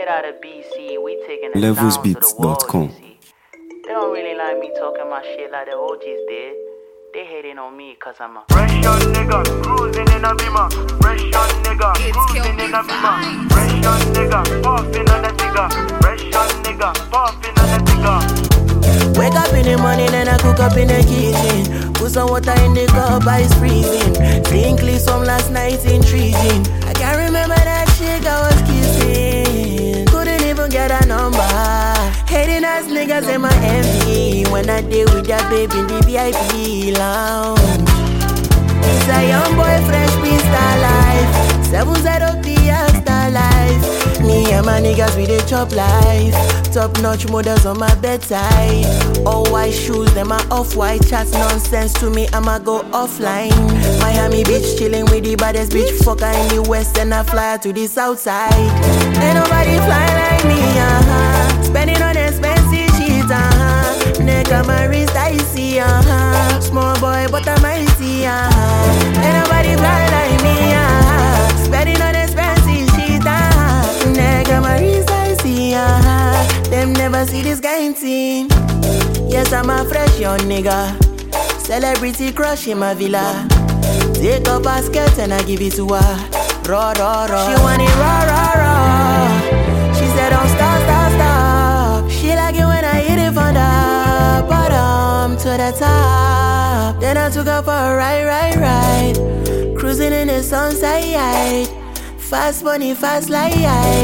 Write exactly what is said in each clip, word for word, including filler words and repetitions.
straight out of B C, we taking the levels beats dot com. They don't really like me talking my shit like the O Gs did. They hating on me cause I'm a fresh young nigga, cruising in a beamer. Fresh young nigga, cruising in a beamer. Fresh young nigga, puffing on a cigar. Fresh young nigga, puffing on a cigar. Wake up in the morning and I cook up in the kitchen. Put some water in the cup, ice freezing. Think clips from last night intriguing. I can't remember that chick I was kissing. Couldn't even get a number. Hating ass niggas in my M V. When I deal with that baby in the V I P lounge. It's a young boy, fresh pista life. Seven zero P star life. Me and my niggas we dey chop life. Top notch models on my bedside. All white shoes, them are off-white. Chats nonsense to me, I'ma go offline. Miami Beach chilling with the baddest bitch. Fucker in the west and I fly to the south side. Ain't nobody fly like me, uh-huh. Spending on expensive shit, uh-huh. Neck on my wrist, I see, uh-huh. Small boy, but I'm mighty, uh-huh. Ain't nobody fly like me, uh-huh. Spending on expensive shit, uh-huh. Neck on my wrist, I see, uh-huh. Them never see this kind thing. Yes, I'm a fresh young nigga. Celebrity crush in my villa. Take up her skirt and I give it to her. Raw, raw, raw. She want it raw, raw, raw. She said don't stop, stop, stop. She like it when I hit it from the bottom to the top. Then I took her for a ride, ride, ride. Cruising in the sunset. Fast money, fast life.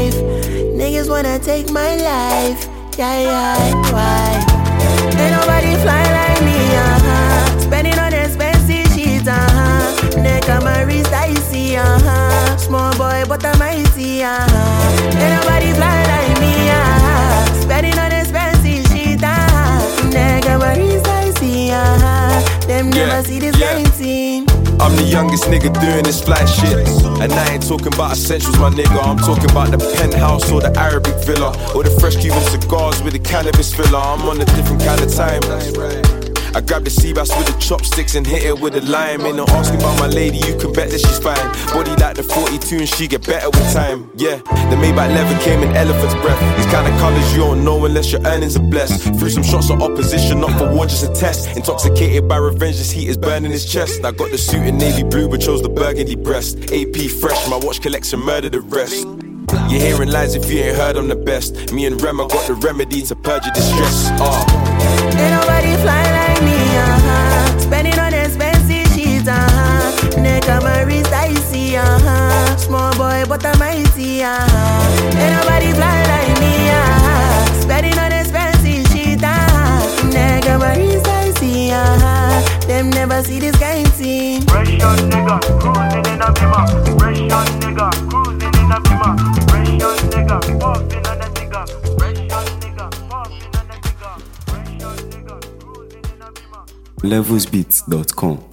Niggas wanna take my life. Yeah, yeah, why? Ain't nobody fly like me, uh-huh. Spending on expensive shit, uh-huh. Neck on my wrist, I see, uh-huh. Small boy, but I'm mighty, uh-huh. Ain't nobody fly like me, uh-huh. Spending on expensive shit, uh-huh. Neck on my wrist, I see, uh-huh. Them yeah, never see this yeah. kind thing. I'm the youngest nigga doing this fly shit. And I ain't talking about essentials, my nigga. I'm talking about the penthouse or the Arabic villa, or the fresh Cuban cigars with the cannabis filler. I'm on a different kind of time. I grab the sea bass with the chopsticks and hit it with a lime. Ain't no asking about my lady, you can bet that she's fine. Body like the forty-two and she get better with time. Yeah, the Maybach leather came in elephant's breath. These kind of colors you don't know unless your earnings are blessed. Threw some shots of opposition, not for war, just a test. Intoxicated by revenge, this heat is burning his chest. I got the suit in navy blue but chose the burgundy breast. A P fresh, my watch collection murder the rest. You're hearing lies if you ain't heard I'm the best. Me and Rem, I got the remedy to purge your distress. Uh. Ain't nobody fly like me, uh-huh. Spending on expensive shit, uh-huh. Neck on my wrist, I see, uh-huh. Small boy, but I'm mighty, uh-huh. Ain't nobody fly like me, uh-huh. Spending on expensive shit, uh-huh. Neck on my wrist, I see, uh-huh. Them never see this kind thing. Fresh young nigga, cruising in a beamer. Fresh young nigga, cruising in a beamer. Fresh young nigga, puffing on a cigar. Fresh young nigga, puffing on a cigar. Fresh young nigga, cruising in a beamer. levels beats dot com